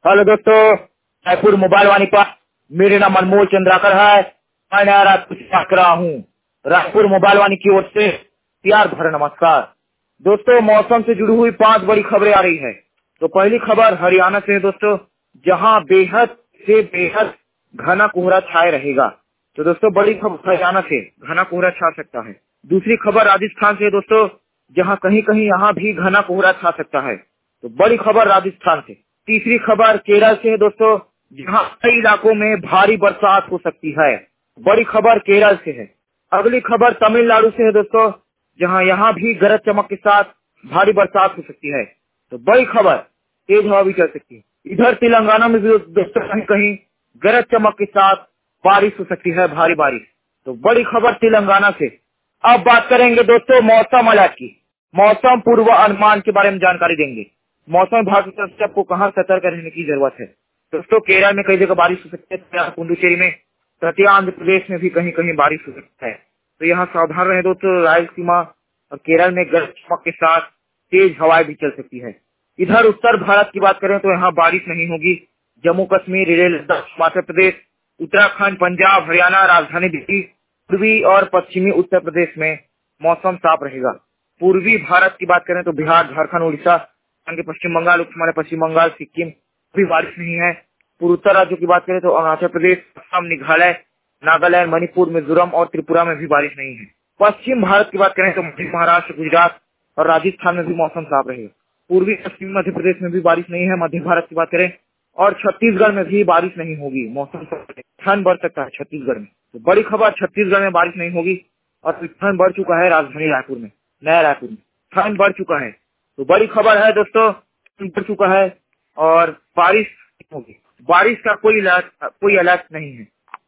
Hello दोस्तों, Raipur mobile वाणी पर मेरे नाम अनमोल चंद्राकर है। मैं नया रायपुर से बात कर रहा हूँ। रायपुर मोबाइल वाणी की ओर से प्यार भरा नमस्कार। दोस्तों, मौसम से जुड़ी हुई 5 बड़ी खबरें आ रही है। तो पहली खबर हरियाणा से है दोस्तों, जहाँ बेहद से बेहद घना कोहरा छाए रहेगा। तो दोस्तों, बड़ी खबर हरियाणा से घना कोहरा छा सकता है। दूसरी खबर राजस्थान से है दोस्तों, जहाँ कहीं कहीं यहाँ भी घना कोहरा छा सकता है। तो बड़ी खबर राजस्थान से। तीसरी खबर केरल से है दोस्तों, जहाँ कई इलाकों में भारी बरसात हो सकती है। बड़ी खबर केरल से है। अगली खबर तमिलनाडु से है दोस्तों, जहाँ यहाँ भी गरज चमक के साथ भारी बरसात हो सकती है। तो बड़ी खबर तेज हवा भी चल सकती है। इधर तेलंगाना में भी दोस्तों कहीं कहीं गरज चमक के साथ बारिश हो सकती है, भारी बारिश। तो बड़ी खबर तेलंगाना से। अब बात करेंगे दोस्तों मौसम अलर्ट की। मौसम पूर्व अनुमान के बारे में जानकारी देंगे। मौसम विभाग की तरफ से आपको कहाँ सतर्क रहने की जरूरत है। दोस्तों, केरल में कई जगह बारिश हो सकती है, पुडुचेरी में, तटीय आंध्र प्रदेश में भी कहीं कहीं बारिश हो सकता है। तो यहाँ सावधान रहे दोस्तों। रायलसीमा और केरल में गरज चमक के साथ तेज हवाएं भी चल सकती है। इधर उत्तर भारत की बात करें तो यहाँ बारिश नहीं होगी। जम्मू कश्मीर, लेह लद्दाख, हिमाचल प्रदेश, उत्तराखंड, पंजाब, हरियाणा, राजधानी दिल्ली, पूर्वी और पश्चिमी उत्तर प्रदेश में मौसम साफ रहेगा। पूर्वी भारत की बात करें तो बिहार, झारखंड, उड़ीसा, के पश्चिम बंगाल, उपहिमालय पश्चिम बंगाल, सिक्किम भी बारिश नहीं है। पूर्वोत्तर राज्यों की बात करें तो अरुणाचल प्रदेश, असम, मेघालय, नागालैंड, मणिपुर, मिजोरम और त्रिपुरा में भी बारिश नहीं है। पश्चिम भारत की बात करें तो मध्य महाराष्ट्र, गुजरात और राजस्थान में भी मौसम साफ रहेगा। पूर्वी पश्चिमी मध्य प्रदेश में भी बारिश नहीं है। मध्य भारत की बात करें और छत्तीसगढ़ में भी बारिश नहीं होगी। मौसम ठंड बढ़ सकता है छत्तीसगढ़ में। तो बड़ी खबर, छत्तीसगढ़ में बारिश नहीं होगी और ठंड बढ़ चुका है राजधानी रायपुर में, नया रायपुर में ठंड बढ़ चुका है। तो बड़ी खबर है दोस्तों, बढ़ चुका है और बारिश होगी। बारिश का कोई अलर्ट नहीं है।